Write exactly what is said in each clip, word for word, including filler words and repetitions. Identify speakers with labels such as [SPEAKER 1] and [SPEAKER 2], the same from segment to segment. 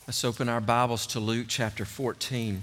[SPEAKER 1] Let's open our Bibles to Luke chapter fourteen.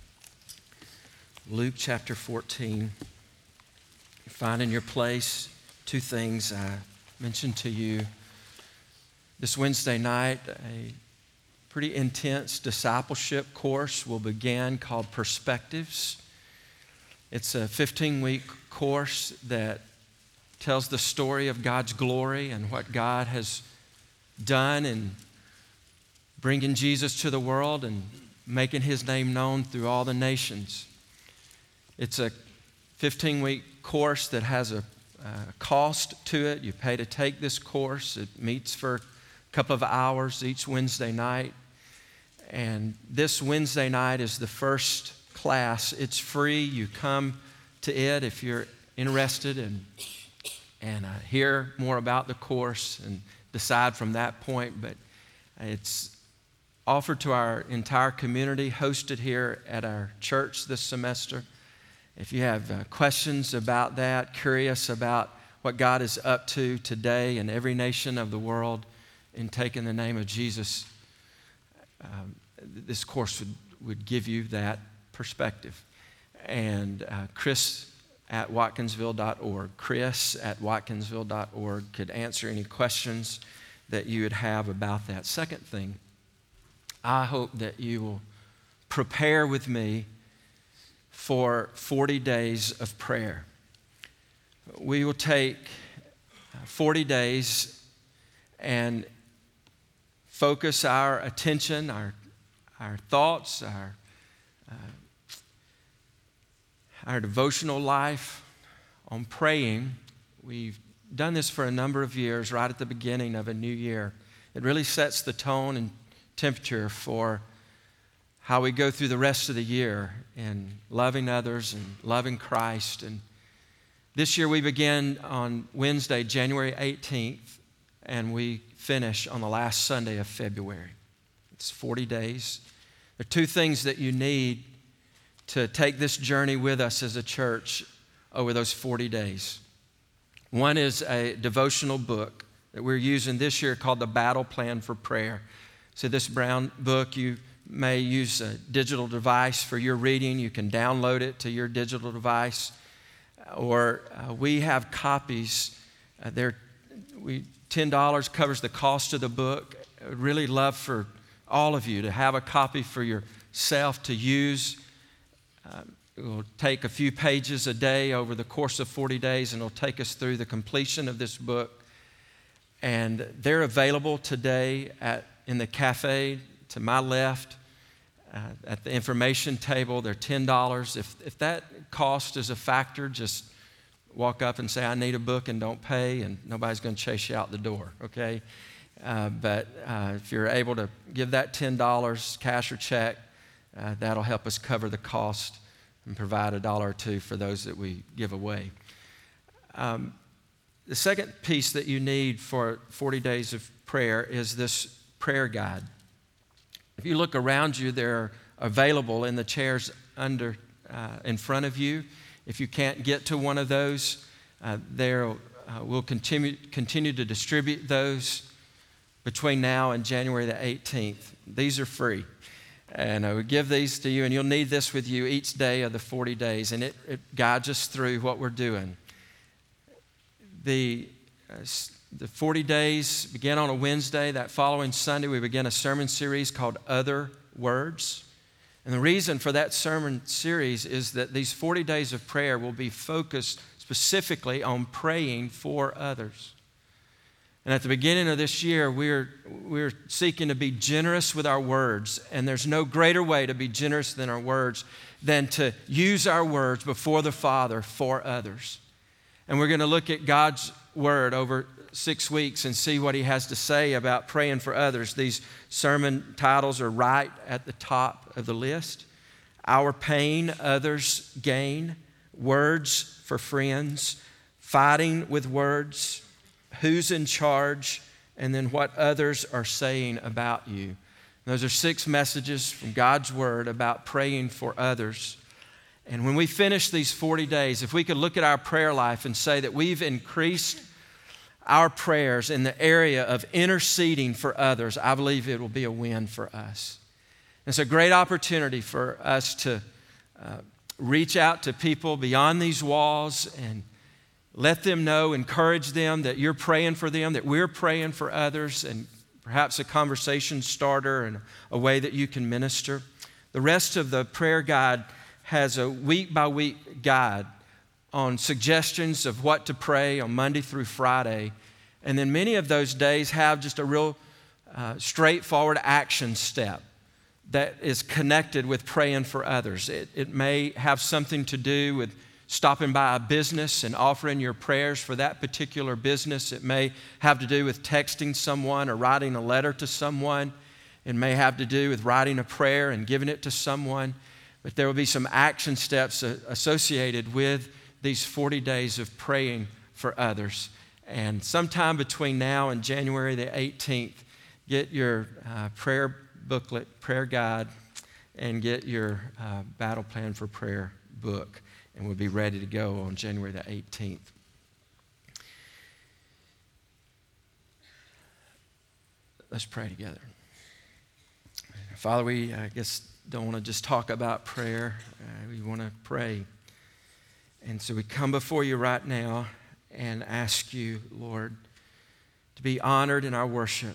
[SPEAKER 1] Luke chapter fourteen. You find in your place two things I mentioned to you this Wednesday night. A pretty intense discipleship course will begin called Perspectives. It's a fifteen-week course that tells the story of God's glory and what God has done in bringing Jesus to the world and making his name known through all the nations. It's a fifteen-week course that has a, a cost to it. You pay to take this course. It meets for a couple of hours each Wednesday night. And this Wednesday night is the first class. It's free. You come to it if you're interested and, and uh, hear more about the course and decide from that point. But it's offered to our entire community, hosted here at our church this semester. If you have uh, questions about that, curious about what God is up to today in every nation of the world in taking the name of Jesus, um, this course would, would give you that perspective. And uh, Chris at watkinsville dot org, Chris at watkinsville dot org could answer any questions that you would have about that. Second thing, I hope that you will prepare with me for forty days of prayer. We will take forty days and focus our attention, our, our thoughts, our, uh, our devotional life on praying. We've done this for a number of years, right at the beginning of a new year. It really sets the tone and temperature for how we go through the rest of the year in loving others and loving Christ. And this year we begin on Wednesday, January eighteenth, and we finish on the last Sunday of February. It's forty days. There are two things that you need to take this journey with us as a church over those forty days. One is a devotional book that we're using this year called The Battle Plan for Prayer. So this brown book, you may use a digital device for your reading. You can download it to your digital device. Or uh, we have copies. Uh, they're, we, ten dollars covers the cost of the book. I would really love for all of you to have a copy for yourself to use. Uh, it will take a few pages a day over the course of forty days, and it'll take us through the completion of this book. And they're available today at in the cafe to my left, uh, at the information table. They're ten dollars. If, if that cost is a factor, just walk up and say, I need a book, and don't pay, and nobody's going to chase you out the door, okay? Uh, but uh, if you're able to give that ten dollars, cash or check, uh, that'll help us cover the cost and provide a dollar or two for those that we give away. Um, the second piece that you need for forty days of prayer is this prayer guide. If you look around you, they're available in the chairs under, uh, in front of you. If you can't get to one of those, uh, there uh, we'll continue continue to distribute those between now and January the eighteenth. These are free, and I will give these to you, and you'll need this with you each day of the forty days, and it, it guides us through what we're doing. The uh, The forty days begin on a Wednesday. That following Sunday, we begin a sermon series called Other Words. And the reason for that sermon series is that these forty days of prayer will be focused specifically on praying for others. And at the beginning of this year, we're, we're seeking to be generous with our words. And there's no greater way to be generous than our words than to use our words before the Father for others. And we're going to look at God's Word over six weeks and see what he has to say about praying for others. These sermon titles are right at the top of the list. Our Pain, Others' Gain, Words for Friends, Fighting with Words, Who's in Charge, and then What Others Are Saying About You. Those are six messages from God's Word about praying for others. And when we finish these forty days, if we could look at our prayer life and say that we've increased our prayers in the area of interceding for others, I believe it will be a win for us. It's a great opportunity for us to uh, reach out to people beyond these walls and let them know, encourage them that you're praying for them, that we're praying for others, and perhaps a conversation starter and a way that you can minister. The rest of the prayer guide has a week-by-week guide on suggestions of what to pray on Monday through Friday. And then many of those days have just a real uh, straightforward action step that is connected with praying for others. It, it may have something to do with stopping by a business and offering your prayers for that particular business. It may have to do with texting someone or writing a letter to someone. It may have to do with writing a prayer and giving it to someone. But there will be some action steps associated with these forty days of praying for others. And sometime between now and January the eighteenth, get your uh, prayer booklet, prayer guide, and get your uh, battle plan for prayer book. And we'll be ready to go on January the eighteenth. Let's pray together. Father, we, I guess, don't want to just talk about prayer. Uh, we want to pray. And so we come before you right now and ask you, Lord, to be honored in our worship.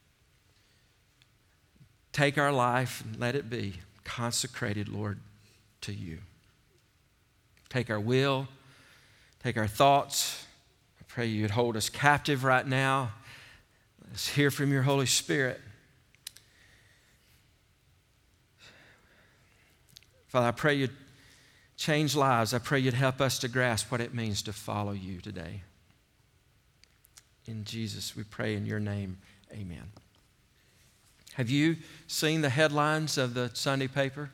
[SPEAKER 1] Take our life and let it be consecrated, Lord, to you. Take our will, take our thoughts. I pray you'd hold us captive right now. Let's hear from your Holy Spirit. Father, I pray you'd change lives. I pray you'd help us to grasp what it means to follow you today. In Jesus, we pray in your name, amen. Have you seen the headlines of the Sunday paper?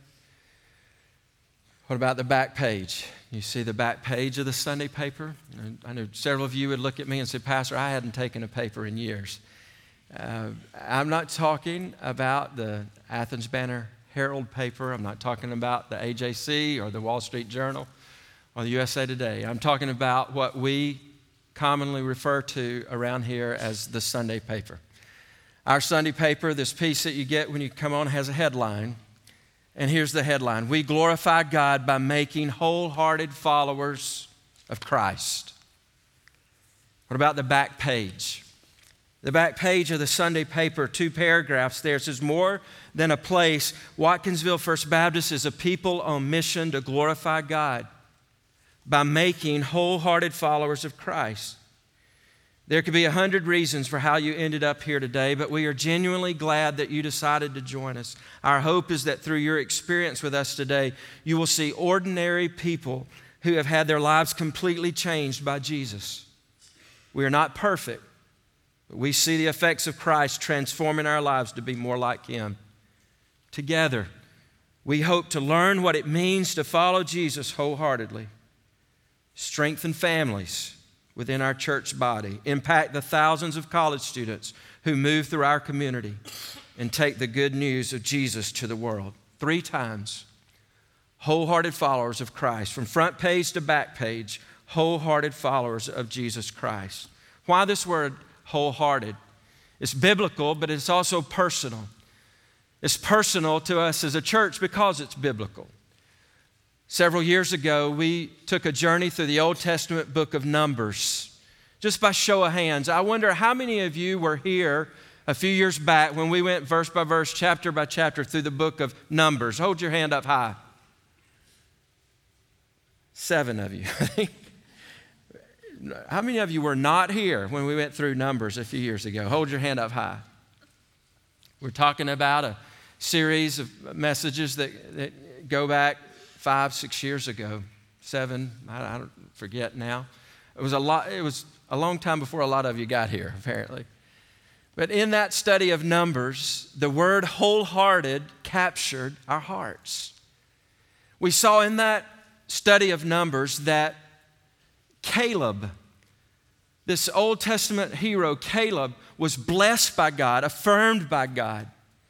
[SPEAKER 1] What about the back page? You see the back page of the Sunday paper? I know several of you would look at me and say, Pastor, I hadn't taken a paper in years. Uh, I'm not talking about the Athens Banner Herald paper. I'm not talking about the A J C or the Wall Street Journal or the U S A Today. I'm talking about what we commonly refer to around here as the Sunday paper. Our Sunday paper, this piece that you get when you come on, has a headline. And here's the headline: We glorify God by making wholehearted followers of Christ. What about the back page? The back page of the Sunday paper, two paragraphs there. It says, more than a place, Watkinsville First Baptist is a people on mission to glorify God by making wholehearted followers of Christ. There could be a hundred reasons for how you ended up here today, but we are genuinely glad that you decided to join us. Our hope is that through your experience with us today, you will see ordinary people who have had their lives completely changed by Jesus. We are not perfect, but we see the effects of Christ transforming our lives to be more like Him. Together, we hope to learn what it means to follow Jesus wholeheartedly, strengthen families within our church body, impact the thousands of college students who move through our community, and take the good news of Jesus to the world. Three times, wholehearted followers of Christ. From front page to back page, wholehearted followers of Jesus Christ. Why this word wholehearted? It's biblical, but it's also personal. It's personal to us as a church because it's biblical. Several years ago, we took a journey through the Old Testament book of Numbers. Just by show of hands, I wonder how many of you were here a few years back when we went verse by verse, chapter by chapter through the book of Numbers. Hold your hand up high. Seven of you, I think. How many of you were not here when we went through Numbers a few years ago? Hold your hand up high. We're talking about a series of messages that, that go back five, six years ago, seven, I, I don't forget now. It was a lot. It was a long time before a lot of you got here, apparently. But in that study of Numbers, the word wholehearted captured our hearts. We saw in that study of Numbers that Caleb, this Old Testament hero, Caleb, was blessed by God, affirmed by God.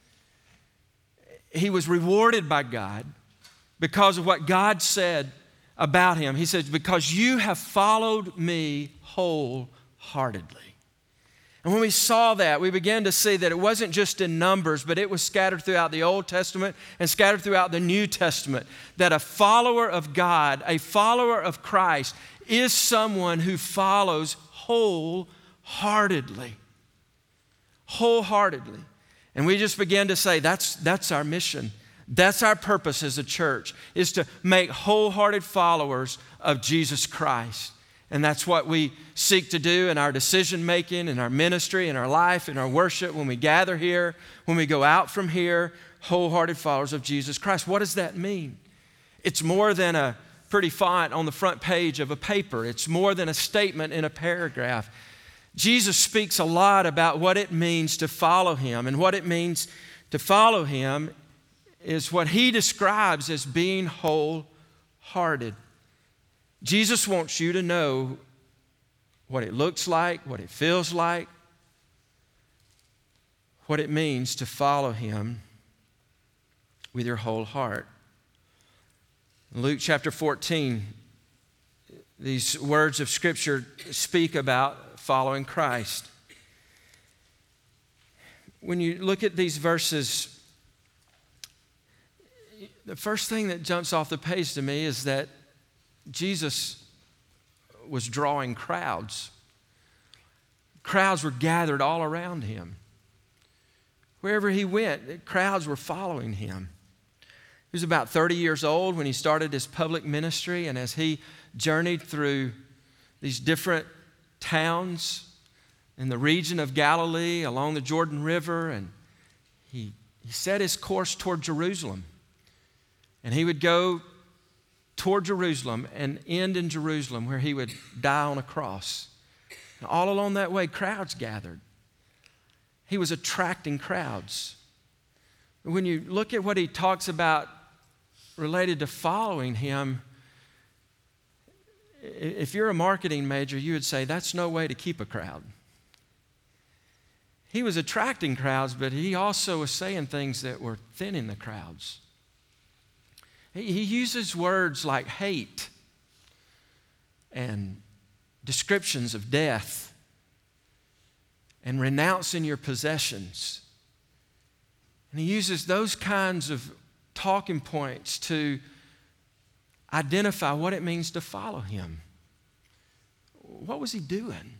[SPEAKER 1] He was rewarded by God because of what God said about him. He said, because you have followed me wholeheartedly. And when we saw that, we began to see that it wasn't just in Numbers, but it was scattered throughout the Old Testament and scattered throughout the New Testament, that a follower of God, a follower of Christ, is someone who follows wholeheartedly. Wholeheartedly. And we just began to say, that's, that's our mission. That's our purpose as a church, is to make wholehearted followers of Jesus Christ. And that's what we seek to do in our decision making, in our ministry, in our life, in our worship, when we gather here, when we go out from here, wholehearted followers of Jesus Christ. What does that mean? It's more than a pretty font on the front page of a paper. It's more than a statement in a paragraph. Jesus speaks a lot about what it means to follow him, and what it means to follow him is what he describes as being wholehearted. Jesus wants you to know what it looks like, what it feels like, what it means to follow him with your whole heart. In Luke chapter fourteen, these words of Scripture speak about following Christ. When you look at these verses, the first thing that jumps off the page to me is that Jesus was drawing crowds. Crowds were gathered all around him. Wherever he went, crowds were following him. He was about thirty years old when he started his public ministry, and as he journeyed through these different towns in the region of Galilee, along the Jordan River, and he, he set his course toward Jerusalem. And he would go toward Jerusalem and end in Jerusalem, where he would die on a cross. And all along that way, crowds gathered. He was attracting crowds. When you look at what he talks about related to following him, if you're a marketing major, you would say that's no way to keep a crowd. He was attracting crowds, but he also was saying things that were thinning the crowds. He uses words like hate and descriptions of death and renouncing your possessions. And he uses those kinds of talking points to identify what it means to follow him. What was he doing?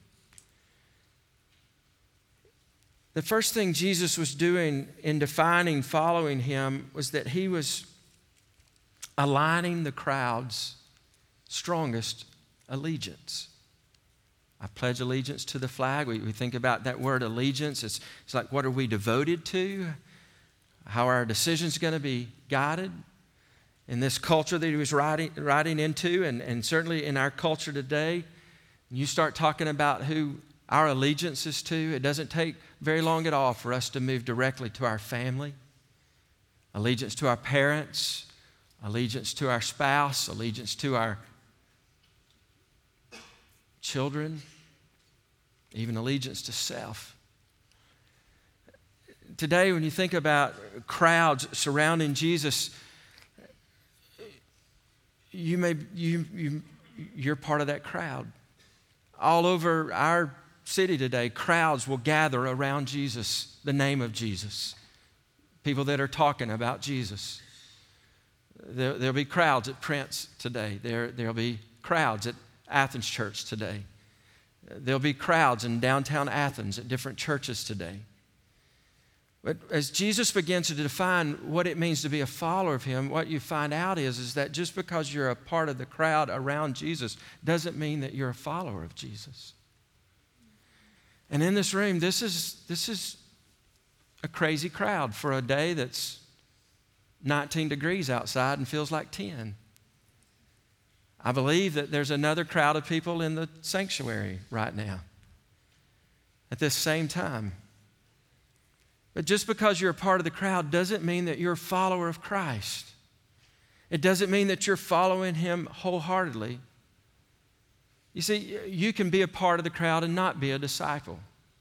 [SPEAKER 1] The first thing Jesus was doing in defining following him was that he was aligning the crowd's strongest allegiance. I pledge allegiance to the flag. We, we think about that word allegiance. It's, it's like, what are we devoted to? How are our decisions going to be guided? In this culture that he was writing, writing into, and, and certainly in our culture today, you start talking about who our allegiance is to, it doesn't take very long at all for us to move directly to our family, allegiance to our parents, allegiance to our spouse, allegiance to our children, even allegiance to self. Today, when you think about crowds surrounding Jesus, you may you, you you're part of that crowd. All over our city today, crowds will gather around Jesus, the name of Jesus. People that are talking about Jesus. There, there'll be crowds at Prince today. There, there'll be crowds at Athens Church today. There'll be crowds in downtown Athens at different churches today. But as Jesus begins to define what it means to be a follower of him, what you find out is, is that just because you're a part of the crowd around Jesus doesn't mean that you're a follower of Jesus. And in this room, this is, this is a crazy crowd for a day that's nineteen degrees outside and feels like ten. I believe that there's another crowd of people in the sanctuary right now at this same time. But just because you're a part of the crowd doesn't mean that you're a follower of Christ. It doesn't mean that you're following him wholeheartedly. You see, you can be a part of the crowd and not be a disciple.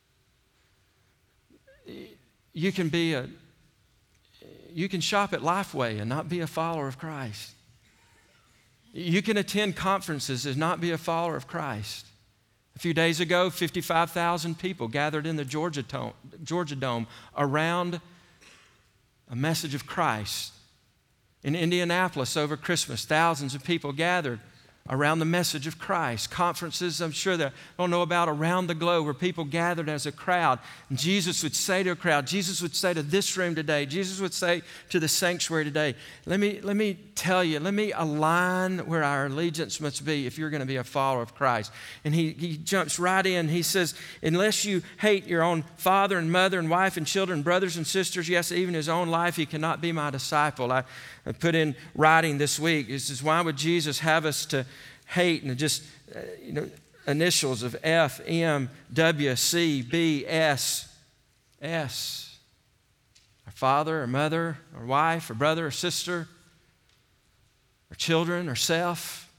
[SPEAKER 1] You can be a You can shop at Lifeway and not be a follower of Christ. You can attend conferences and not be a follower of Christ. A few days ago, fifty-five thousand people gathered in the Georgia, Dome, Georgia Dome around a message of Christ. In Indianapolis over Christmas, thousands of people gathered around the message of Christ. Conferences, I'm sure that I don't know about around the globe where people gathered as a crowd. And Jesus would say to a crowd, Jesus would say to this room today, Jesus would say to the sanctuary today, let me, let me tell you, let me align where our allegiance must be if you're going to be a follower of Christ. And he, he jumps right in. He says, unless you hate your own father and mother and wife and children, brothers and sisters, yes, even his own life, he cannot be my disciple. I, I put in writing this week, this is why would Jesus have us to hate and just, uh, you know, initials of F, M, W, C, B, S, S. Our father or mother or wife or brother or sister or children or self.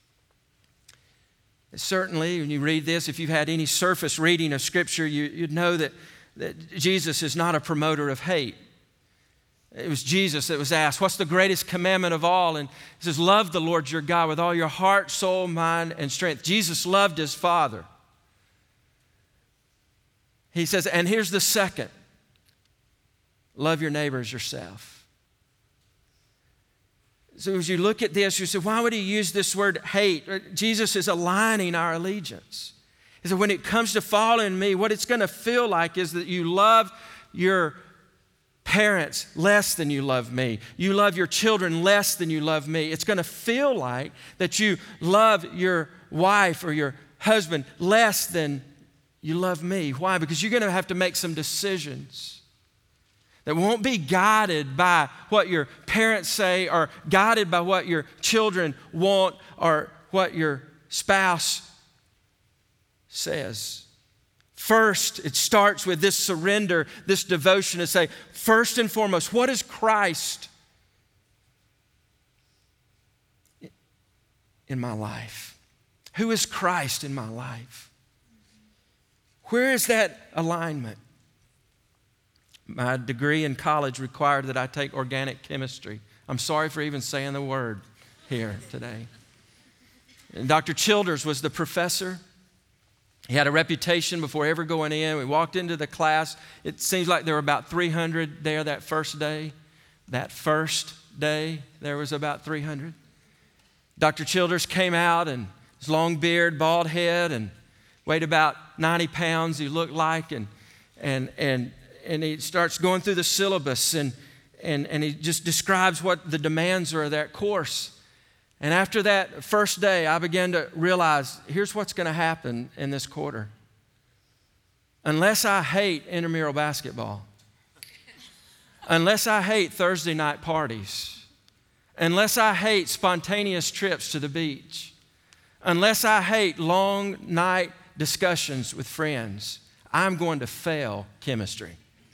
[SPEAKER 1] Certainly, when you read this, if you've had any surface reading of Scripture, you, you'd know that, that Jesus is not a promoter of hate. It was Jesus that was asked, what's the greatest commandment of all? And he says, love the Lord your God with all your heart, soul, mind, and strength. Jesus loved his Father. He says, and here's the second, love your neighbor as yourself. So as you look at this, you say, why would he use this word hate? Jesus is aligning our allegiance. He said, when it comes to following me, what it's going to feel like is that you love your parents less than you love me. You love your children less than you love me. It's going to feel like that you love your wife or your husband less than you love me. Why? Because you're going to have to make some decisions that won't be guided by what your parents say or guided by what your children want or what your spouse says. First, it starts with this surrender, this devotion to say, first and foremost, what is Christ in my life? Who is Christ in my life? Where is that alignment? My degree in college required that I take organic chemistry. I'm sorry for even saying the word here today. And Doctor Childers was the professor. He had a reputation before ever going in. We walked into the class. It seems like there were about three hundred there that first day. That first day, there was about three hundred. Doctor Childers came out and his long beard, bald head, and weighed about ninety pounds, he looked like. And, and, and, and he starts going through the syllabus, and, and, and he just describes what the demands are of that course. And after that first day, I began to realize, here's what's going to happen in this quarter. Unless I hate intramural basketball, unless I hate Thursday night parties, unless I hate spontaneous trips to the beach, unless I hate long night discussions with friends, I'm going to fail chemistry.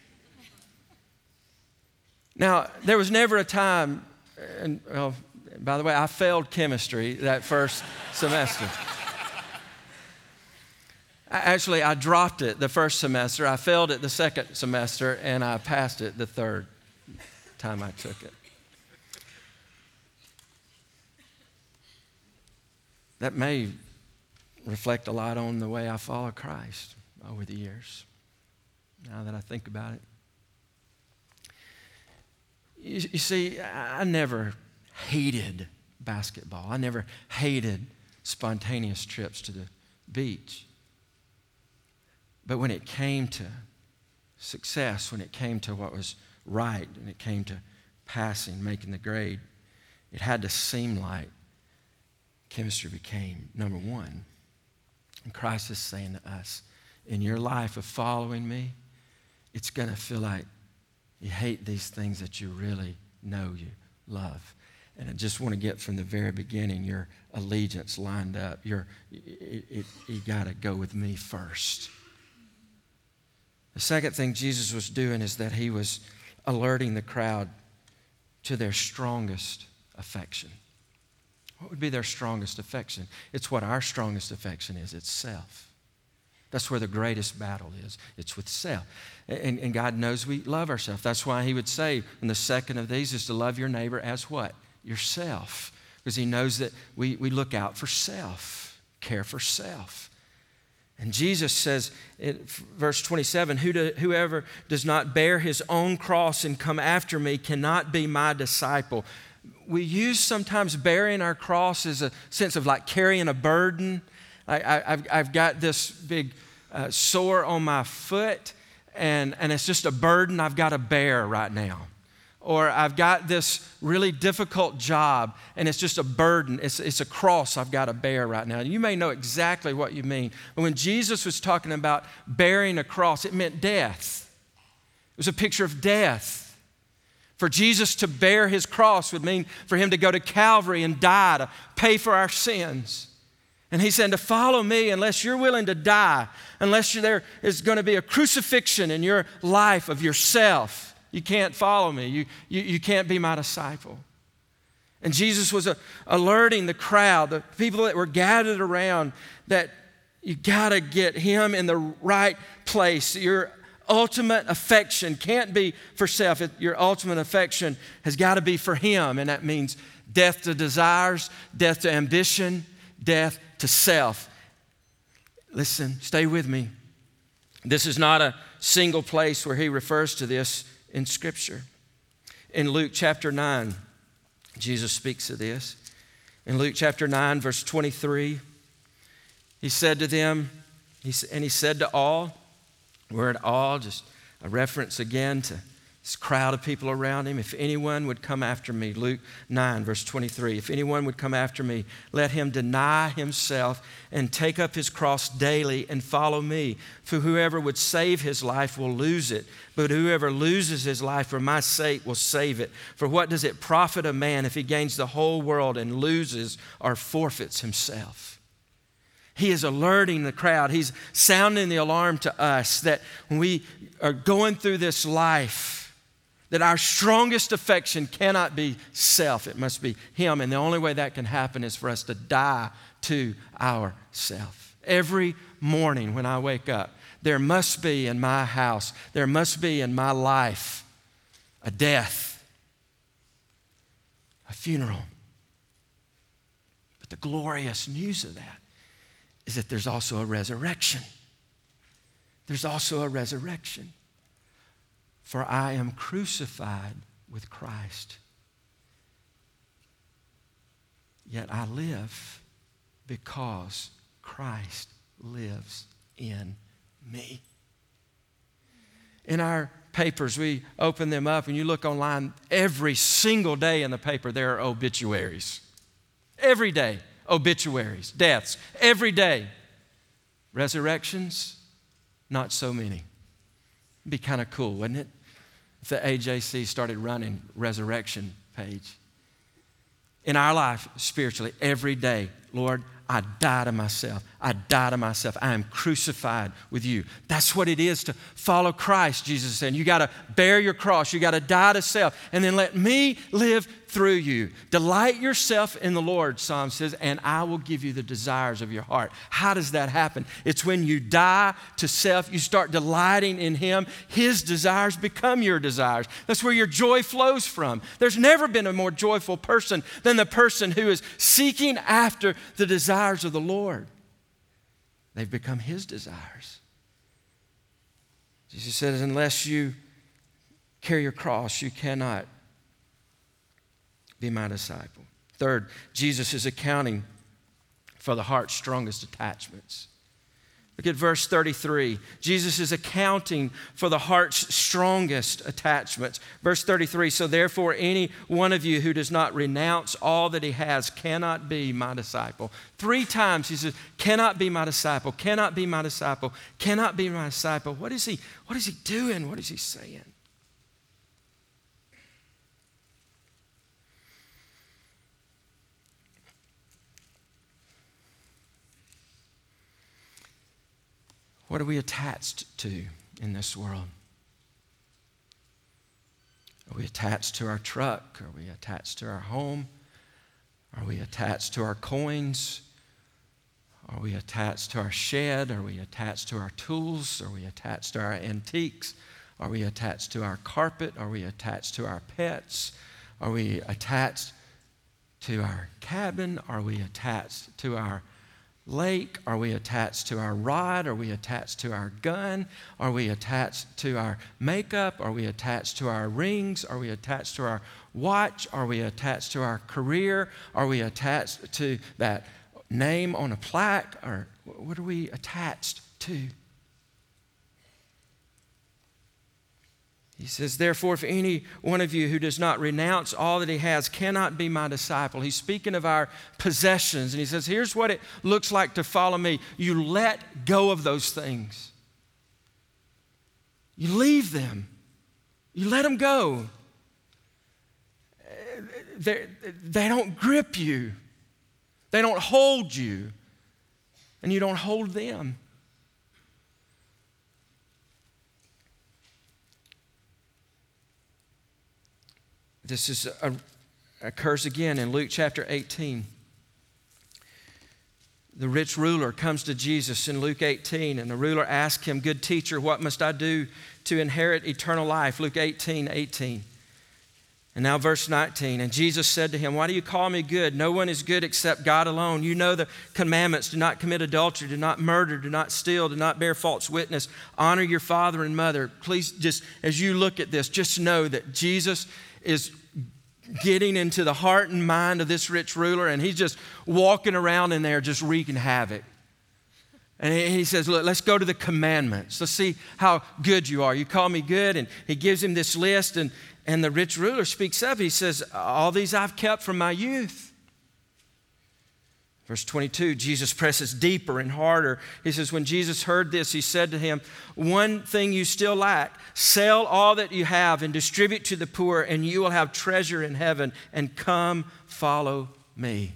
[SPEAKER 1] Now, there was never a time, and well, by the way, I failed chemistry that first semester. I, actually, I dropped it the first semester. I failed it the second semester, and I passed it the third time I took it. That may reflect a lot on the way I follow Christ over the years, now that I think about it. You, you see, I never hated basketball. I never hated spontaneous trips to the beach. But when it came to success, when it came to what was right, when it came to passing, making the grade, it had to seem like chemistry became number one. And Christ is saying to us, in your life of following me, it's going to feel like you hate these things that you really know you love. And I just want to get from the very beginning your allegiance lined up. Your, it, it, you got to go with me first. The second thing Jesus was doing is that he was alerting the crowd to their strongest affection. What would be their strongest affection? It's what our strongest affection is. It's self. That's where the greatest battle is. It's with self. And, and God knows we love ourselves. That's why he would say, and the second of these is to love your neighbor as what? Yourself. Because he knows that we, we look out for self, care for self. And Jesus says, in verse twenty-seven, Who do, whoever does not bear his own cross and come after me cannot be my disciple. We use sometimes bearing our cross as a sense of like carrying a burden. I, I, I've, I've got this big uh, sore on my foot, and, and it's just a burden I've got to bear right now. Or I've got this really difficult job, and it's just a burden. It's, it's a cross I've got to bear right now. You may know exactly what you mean. But when Jesus was talking about bearing a cross, it meant death. It was a picture of death. For Jesus to bear his cross would mean for him to go to Calvary and die to pay for our sins. And he's saying to follow me unless you're willing to die, unless there is going to be a crucifixion in your life of yourself. You can't follow me. You, you, you can't be my disciple. And Jesus was uh, alerting the crowd, the people that were gathered around, that you got to get him in the right place. Your ultimate affection can't be for self. It, your ultimate affection has got to be for him. And that means death to desires, death to ambition, death to self. Listen, stay with me. This is not a single place where he refers to this in Scripture. In Luke chapter nine, Jesus speaks of this. In Luke chapter nine, verse twenty-three, he said to them, he, and he said to all, word all, just a reference again to this crowd of people around him. If anyone would come after me, Luke nine, verse twenty-three, if anyone would come after me, let him deny himself and take up his cross daily and follow me. For whoever would save his life will lose it, but whoever loses his life for my sake will save it. For what does it profit a man if he gains the whole world and loses or forfeits himself? He is alerting the crowd. He's sounding the alarm to us that when we are going through this life, that our strongest affection cannot be self. It must be him. And the only way that can happen is for us to die to ourself. Every morning when I wake up, there must be in my house, there must be in my life a death, a funeral. But the glorious news of that is that there's also a resurrection. There's also a resurrection. For I am crucified with Christ. Yet I live because Christ lives in me. In our papers, we open them up and you look online, every single day in the paper there are obituaries. Every day, obituaries, deaths, every day. Resurrections, not so many. It'd be kind of cool, wouldn't it? If the A J C started running resurrection page. In our life, spiritually, every day, Lord, I die to myself. I die to myself. I am crucified with you. That's what it is to follow Christ, Jesus is saying. You got to bear your cross. You got to die to self. And then let me live through you. Delight yourself in the Lord, Psalm says, and I will give you the desires of your heart. How does that happen? It's when you die to self, you start delighting in him. His desires become your desires. That's where your joy flows from. There's never been a more joyful person than the person who is seeking after the desires of the Lord. They've become his desires. Jesus says, unless you carry your cross, you cannot be my disciple. Third, Jesus is accounting for the heart's strongest attachments. Look at verse thirty-three. Jesus is accounting for the heart's strongest attachments. Verse thirty-three, so therefore any one of you who does not renounce all that he has cannot be my disciple. Three times he says, cannot be my disciple, cannot be my disciple, cannot be my disciple. What is he, what is he doing? What is he saying? What are we attached to in this world? Are we attached to our truck? Are we attached to our home? Are we attached to our coins? Are we attached to our shed? Are we attached to our tools? Are we attached to our antiques? Are we attached to our carpet? Are we attached to our pets? Are we attached to our cabin? Are we attached to our lake? Are we attached to our rod? Are we attached to our gun? Are we attached to our makeup? Are we attached to our rings? Are we attached to our watch? Are we attached to our career? Are we attached to that name on a plaque? Or what are we attached to? He says, therefore, if any one of you who does not renounce all that he has cannot be my disciple. He's speaking of our possessions. And he says, here's what it looks like to follow me. You let go of those things. You leave them. You let them go. They're, they don't grip you. They don't hold you. And you don't hold them. This is a, occurs again in Luke chapter eighteen. The rich ruler comes to Jesus in Luke eighteen, and the ruler asks him, good teacher, what must I do to inherit eternal life? Luke eighteen, eighteen. And now verse nineteen, and Jesus said to him, why do you call me good? No one is good except God alone. You know the commandments. Do not commit adultery. Do not murder. Do not steal. Do not bear false witness. Honor your father and mother. Please just, as you look at this, just know that Jesus is getting into the heart and mind of this rich ruler, and he's just walking around in there just wreaking havoc. And he says, look, let's go to the commandments. Let's see how good you are. You call me good. And he gives him this list, and, and the rich ruler speaks up. He says, all these I've kept from my youth. Verse twenty-two, Jesus presses deeper and harder. He says, when Jesus heard this, he said to him, one thing you still lack, sell all that you have and distribute to the poor, and you will have treasure in heaven, and come follow me.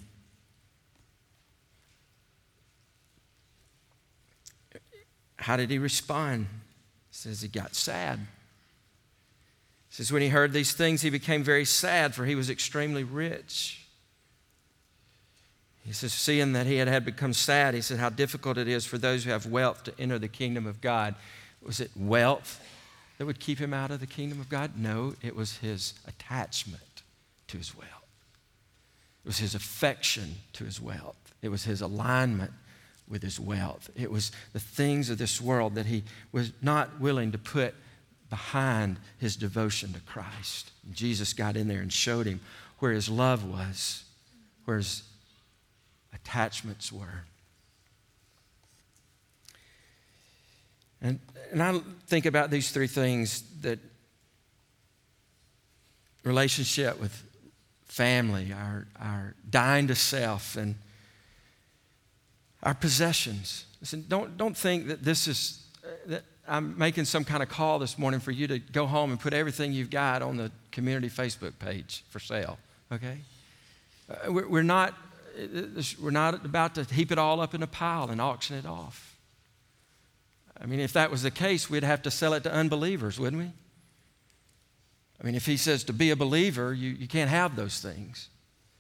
[SPEAKER 1] How did he respond? He says he got sad. He says when he heard these things, he became very sad, for he was extremely rich. He says, seeing that he had, had become sad, he said, how difficult it is for those who have wealth to enter the kingdom of God. Was it wealth that would keep him out of the kingdom of God? No, it was his attachment to his wealth. It was his affection to his wealth. It was his alignment with his wealth. It was the things of this world that he was not willing to put behind his devotion to Christ. And Jesus got in there and showed him where his love was, where his attachments were. And, and I think about these three things, that relationship with family, our, our dying to self, and our possessions. Listen, don't, don't think that this is, uh, that I'm making some kind of call this morning for you to go home and put everything you've got on the community Facebook page for sale, okay? Uh, we're, we're not We're not about to heap it all up in a pile and auction it off. I mean, if that was the case, we'd have to sell it to unbelievers, wouldn't we? I mean, if he says to be a believer, you, you can't have those things.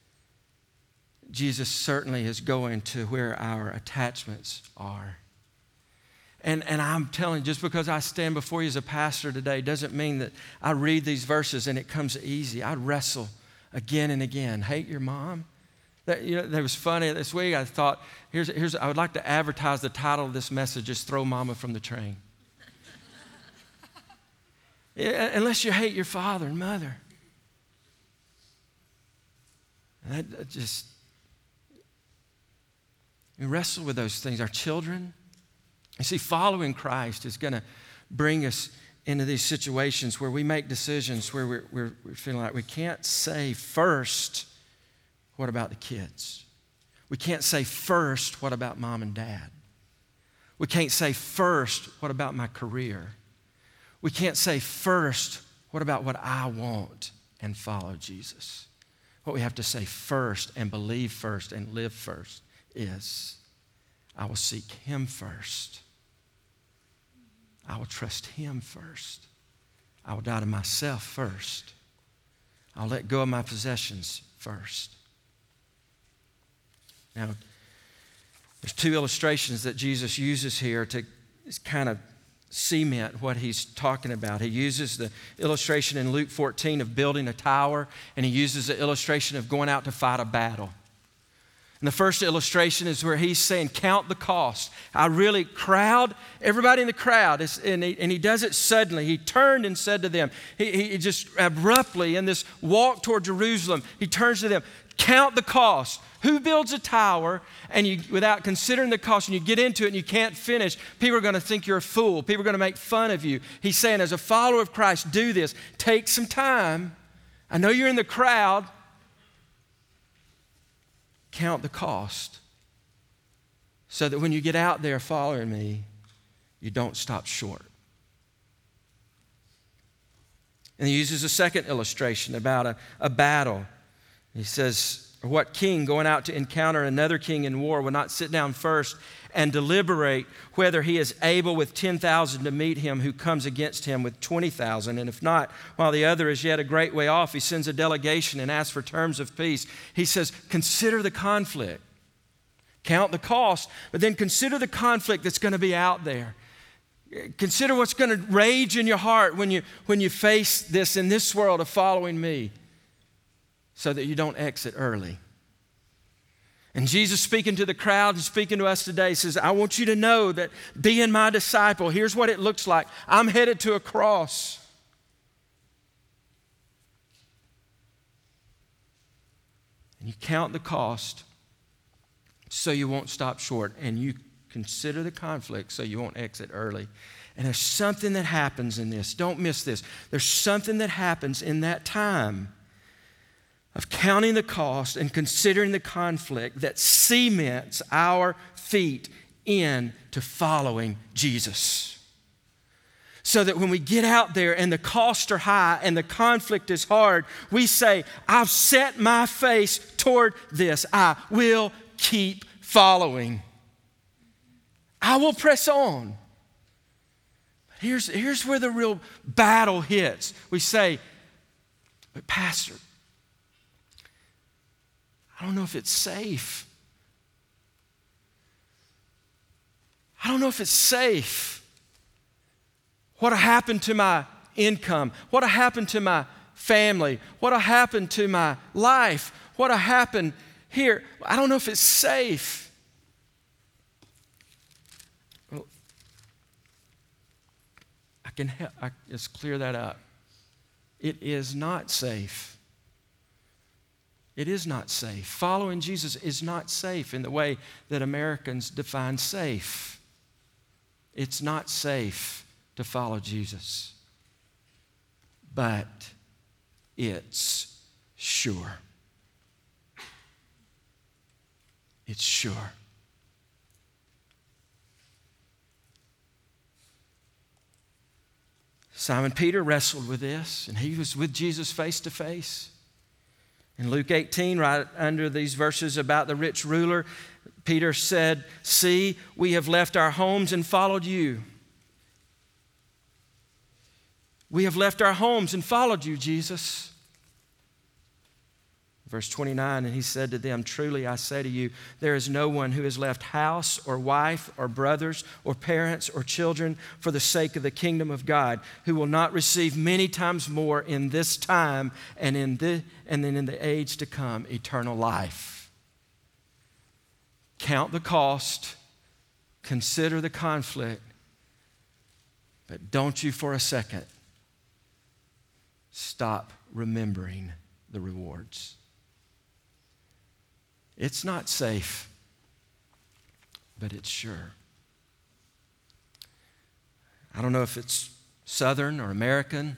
[SPEAKER 1] Jesus certainly is going to where our attachments are. And, and I'm telling you, just because I stand before you as a pastor today doesn't mean that I read these verses and it comes easy. I wrestle again and again. Hate your mom? That, you know, that was funny this week. I thought, here's, here's, I would like to advertise the title of this message is Throw Mama from the Train. Yeah, unless you hate your father and mother. And that, that just, we wrestle with those things. Our children. You see, following Christ is going to bring us into these situations where we make decisions where we're, we're, we're feeling like we can't say first, what about the kids? We can't say first, what about mom and dad? We can't say first, what about my career? We can't say first, what about what I want, and follow Jesus? What we have to say first and believe first and live first is, I will seek him first. I will trust him first. I will die to myself first. I'll let go of my possessions first. Now, there's two illustrations that Jesus uses here to kind of cement what he's talking about. He uses the illustration in Luke fourteen of building a tower, and he uses the illustration of going out to fight a battle. And the first illustration is where he's saying, count the cost. I really, crowd, everybody in the crowd, is, and, he, and he does it suddenly. He turned and said to them, he, he just abruptly, in this walk toward Jerusalem, he turns to them, count the cost. Who builds a tower and you, without considering the cost, and you get into it and you can't finish, people are going to think you're a fool. People are going to make fun of you. He's saying, as a follower of Christ, do this. Take some time. I know you're in the crowd. Count the cost so that when you get out there following me, you don't stop short. And he uses a second illustration about a, a battle. He says, what king going out to encounter another king in war will not sit down first and deliberate whether he is able with ten thousand to meet him who comes against him with twenty thousand? And if not, while the other is yet a great way off, he sends a delegation and asks for terms of peace. He says, consider the conflict. Count the cost, but then consider the conflict that's going to be out there. Consider what's going to rage in your heart when you, when you face this in this world of following me, so that you don't exit early. And Jesus, speaking to the crowd and speaking to us today, says, I want you to know that being my disciple, here's what it looks like. I'm headed to a cross. And you count the cost so you won't stop short, and you consider the conflict so you won't exit early. And there's something that happens in this. Don't miss this. There's something that happens in that time of counting the cost and considering the conflict that cements our feet into following Jesus. So that when we get out there and the costs are high and the conflict is hard, we say, I've set my face toward this. I will keep following. I will press on. But here's, here's where the real battle hits. We say, but Pastor, I don't know if it's safe. I don't know if it's safe. What'll happen to my income? What'll happen to my family? What'll happen to my life? What'll happen here? I don't know if it's safe. Well, I can help, I just clear that up. It is not safe. It is not safe. Following Jesus is not safe in the way that Americans define safe. It's not safe to follow Jesus. But it's sure. It's sure. Simon Peter wrestled with this, and he was with Jesus face to face. In Luke eighteen, right under these verses about the rich ruler, Peter said, see, we have left our homes and followed you. We have left our homes and followed you, Jesus. Verse twenty-nine, and he said to them, truly I say to you, there is no one who has left house or wife or brothers or parents or children for the sake of the kingdom of God who will not receive many times more in this time and in the, and then in the age to come, eternal life. Count the cost, consider the conflict, but don't you for a second stop remembering the rewards. It's not safe, but it's sure. I don't know if it's Southern or American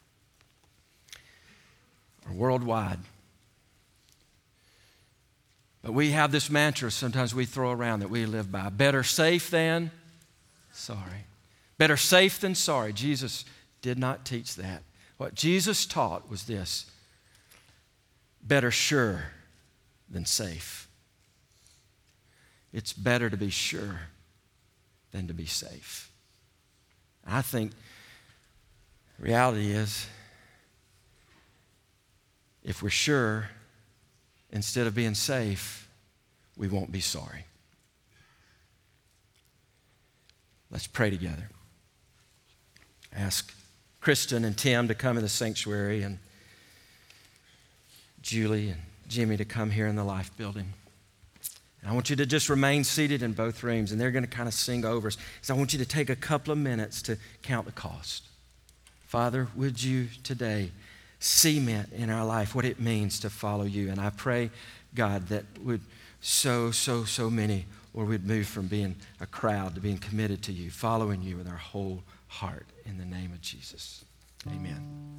[SPEAKER 1] or worldwide, but we have this mantra sometimes we throw around that we live by. Better safe than sorry. Better safe than sorry. Jesus did not teach that. What Jesus taught was this: better sure than safe. It's better to be sure than to be safe. I think the reality is, if we're sure, instead of being safe, we won't be sorry. Let's pray together. Ask Kristen and Tim to come in the sanctuary, and Julie and Jimmy to come here in the Life Building. I want you to just remain seated in both rooms, and they're going to kind of sing over us. So I want you to take a couple of minutes to count the cost. Father, would you today cement in our life what it means to follow you? And I pray, God, that would so, so, so many, Lord, would move from being a crowd to being committed to you, following you with our whole heart in the name of Jesus. Amen.